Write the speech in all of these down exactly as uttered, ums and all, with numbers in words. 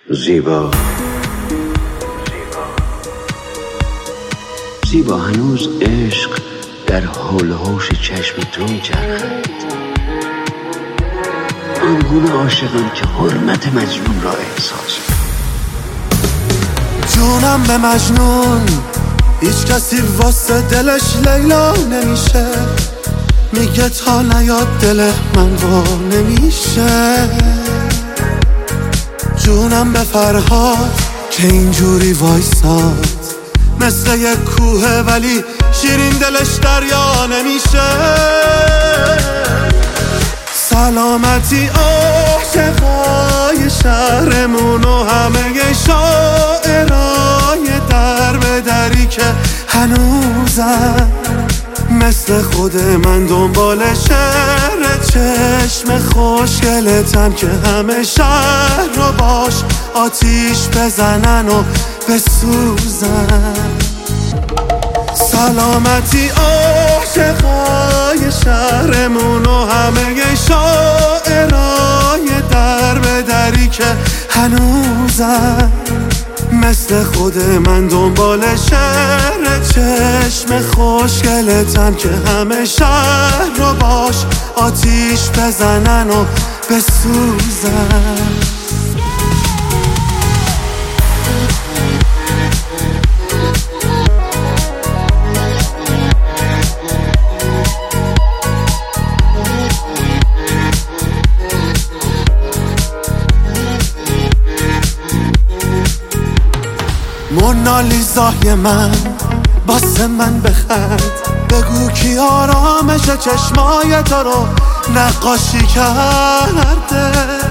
زیبا زیبا هنوز عشق در حول و حوش چشم تو میچرخد، آنگونه عاشقم که حرمت مجنون را احساس جونم به مجنون، هیچ کسی واسه دلش لیلا نمیشه، میگه تا نیاد دل من با نمیشه. جونم به فرهاد که اینجوری وایساد، مثل یک کوه ولی شیرین دلش دریا نمیشه. سلامتی عاشقای شهرمون و همه شاعرای در به دری که هنوزم مثل خود من دنبال شعر چشم خوشگلتن که همه شهر رو باش آتیش بزنن و بسوزن. سلامتی عاشقای شهرمون و همه شاعرای در به دری که هنوزم مثل خود من دنبال شعر چشم خوشگلتن که همه شهر رو باش آتیش بزنن و بسوزن. مونالیزای من باسه من بخند، بگو کی آرامش چشمای تو رو نقاشی کرده.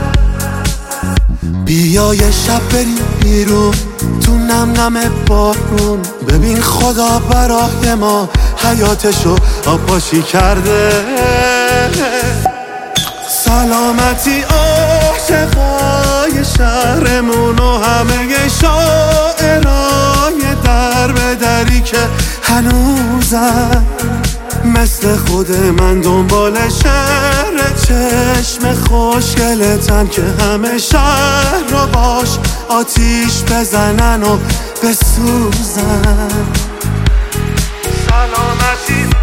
بیا یه شب بریم بیرون تو نم نم بارون، ببین خدا برای ما حیاتشو آبپاشی کرده. سلامتی عاشقای شهرمون و همه شاعرای در به دری که هنوزم مثل خود من دنبال شعر چشم خوشگلتن که همه شهر رو باش آتیش بزنن و بسوزن. سلامتی